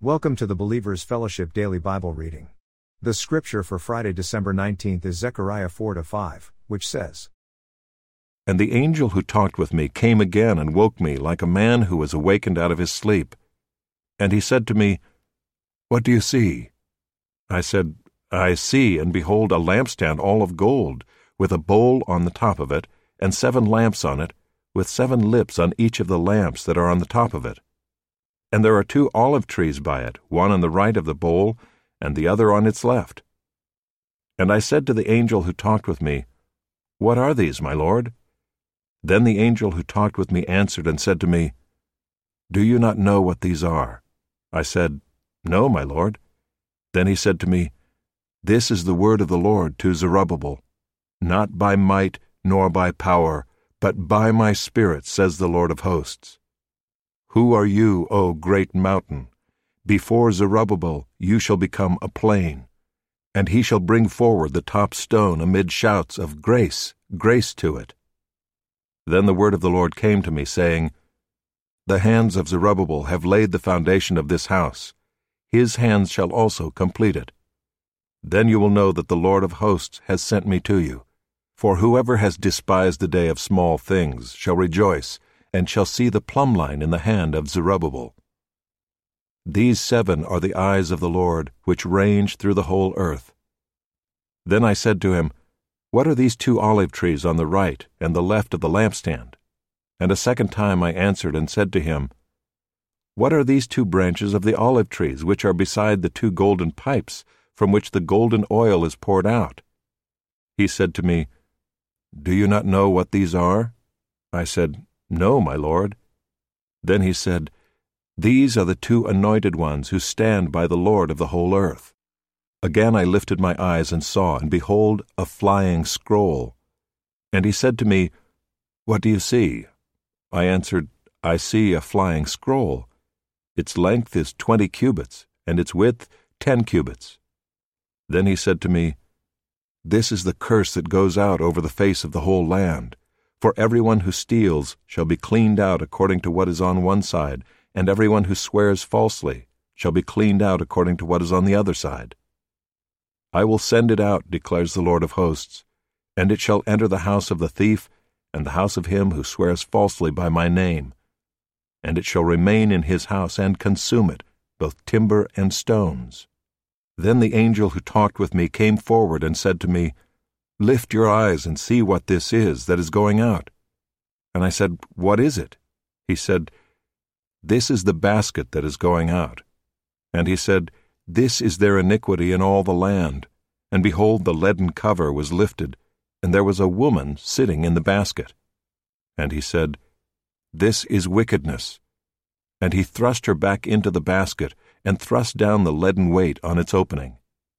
Welcome to the Believers Fellowship Daily Bible Reading. The scripture for Friday, December 19th is Zechariah 4-5, which says, And the angel who talked with me came again and woke me like a man who was awakened out of his sleep. And he said to me, What do you see? I said, I see, and behold, a lampstand all of gold, with a bowl on the top of it, and 7 lamps on it, with 7 lips on each of the lamps that are on the top of it. And there are 2 olive trees by it, one on the right of the bowl, and the other on its left. And I said to the angel who talked with me, What are these, my Lord? Then the angel who talked with me answered and said to me, Do you not know what these are? I said, No, my Lord. Then he said to me, This is the word of the Lord to Zerubbabel. Not by might nor by power, but by my Spirit, says the Lord of hosts. Who are you, O great mountain? Before Zerubbabel you shall become a plain, and he shall bring forward the top stone amid shouts of grace, grace to it. Then the word of the Lord came to me, saying, The hands of Zerubbabel have laid the foundation of this house. His hands shall also complete it. Then you will know that the Lord of hosts has sent me to you. For whoever has despised the day of small things shall rejoice, and shall see the plumb line in the hand of Zerubbabel. These 7 are the eyes of the Lord, which range through the whole earth. Then I said to him, What are these 2 olive trees on the right and the left of the lampstand? And a second time I answered and said to him, What are these 2 branches of the olive trees which are beside the 2 golden pipes, from which the golden oil is poured out? He said to me, Do you not know what these are? I said, No, my Lord. Then he said, These are the 2 anointed ones who stand by the Lord of the whole earth. Again I lifted my eyes and saw, and behold, a flying scroll. And he said to me, What do you see? I answered, I see a flying scroll. Its length is 20 cubits, and its width 10 cubits. Then he said to me, This is the curse that goes out over the face of the whole land. For everyone who steals shall be cleaned out according to what is on one side, and everyone who swears falsely shall be cleaned out according to what is on the other side. I will send it out, declares the Lord of hosts, and it shall enter the house of the thief and the house of him who swears falsely by my name. And it shall remain in his house and consume it, both timber and stones. Then the angel who talked with me came forward and said to me, Lift your eyes and see what this is that is going out. And I said, What is it? He said, This is the basket that is going out. And he said, This is their iniquity in all the land. And behold, the leaden cover was lifted, and there was a woman sitting in the basket. And he said, This is wickedness. And he thrust her back into the basket, and thrust down the leaden weight on its opening.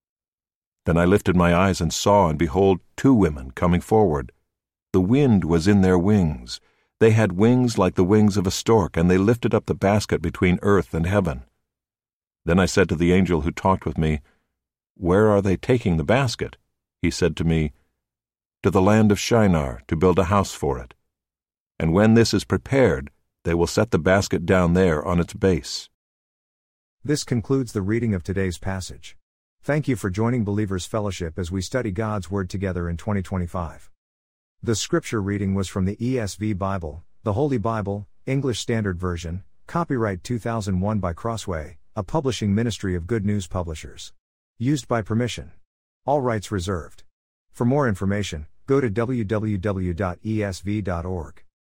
Then I lifted my eyes and saw, and behold, 2 women coming forward. The wind was in their wings. They had wings like the wings of a stork, and they lifted up the basket between earth and heaven. Then I said to the angel who talked with me, Where are they taking the basket? He said to me, To the land of Shinar, to build a house for it. And when this is prepared, they will set the basket down there on its base. This concludes the reading of today's passage. Thank you for joining Believers Fellowship as we study God's Word together in 2025. The scripture reading was from the ESV Bible, the Holy Bible, English Standard Version, copyright 2001 by Crossway, a publishing ministry of Good News Publishers. Used by permission. All rights reserved. For more information, go to www.esv.org.